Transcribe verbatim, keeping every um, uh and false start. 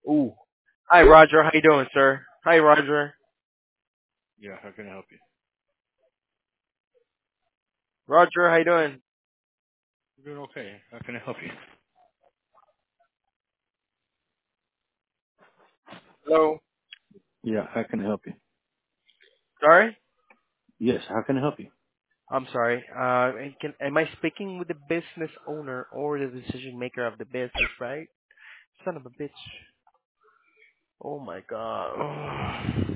Ooh. Hi, Roger. How you doing, sir? Hi, Roger. Yeah, how can I help you? Roger, how you doing? I'm doing okay. How can I help you? Hello. Yeah, how can I help you? Sorry? Yes, how can I help you? I'm sorry. Uh, and can, am I speaking with the business owner or the decision maker of the business, right? Son of a bitch. Oh my god.